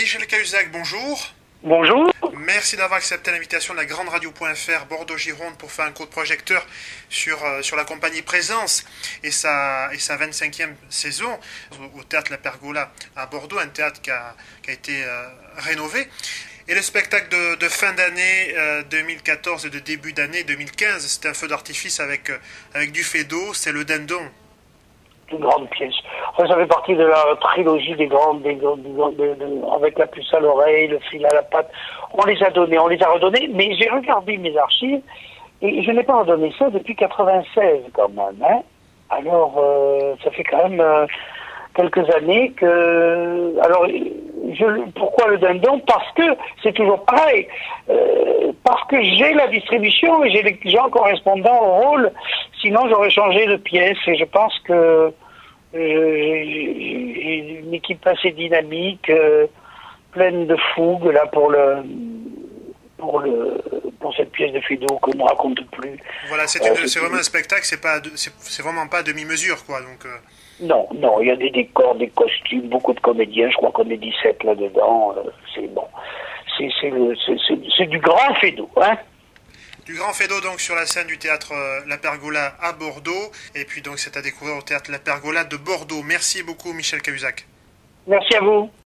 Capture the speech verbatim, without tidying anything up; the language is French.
Michel Cahuzac, bonjour. Bonjour. Merci d'avoir accepté l'invitation de la Grande Radio point F R Bordeaux-Gironde pour faire un coup de projecteur sur, euh, sur la compagnie Présence et sa, et sa vingt-cinquième saison au, au Théâtre La Pergola à Bordeaux, un théâtre qui a, qui a été euh, rénové. Et le spectacle de, de fin d'année euh, deux mille quatorze et de début d'année deux mille quinze, c'est un feu d'artifice avec, euh, avec du fait d'eau, c'est le Dindon. Une grande pièce. Enfin, ça fait partie de la trilogie des grandes, des, grandes- des grandes- de- de- avec la puce à l'oreille, le fil à la patte. On les a donnés, on les a redonnés, mais j'ai regardé mes archives et je n'ai pas redonné ça depuis quatre-vingt-seize quand même. Hein. Alors, euh, ça fait quand même euh, quelques années que... Alors, je, pourquoi le Dindon? Parce que c'est toujours pareil. Euh, parce que j'ai la distribution et j'ai les gens correspondants au rôle. Sinon, j'aurais changé de pièce et je pense que euh, j'ai j'ai une équipe assez dynamique, euh, pleine de fougue là pour le pour le pour cette pièce de Feydeau qu'on ne raconte plus. Voilà, c'est Euh, une- c'est- c'est vraiment un spectacle, c'est pas de- c'est c'est vraiment pas demi-mesure, quoi. Donc, euh, Non, non, il y a des décors, des costumes, beaucoup de comédiens. Je crois qu'on est dix-sept là-dedans. euh, c'est bon, c'est c'est le- c'est- c'est- c'est du grand Feydeau, hein. du grand Feydeau donc sur la scène du théâtre euh, La Pergola à Bordeaux, et puis donc c'est à découvrir au théâtre La Pergola de Bordeaux. Merci beaucoup Michel Cahuzac. Merci à vous.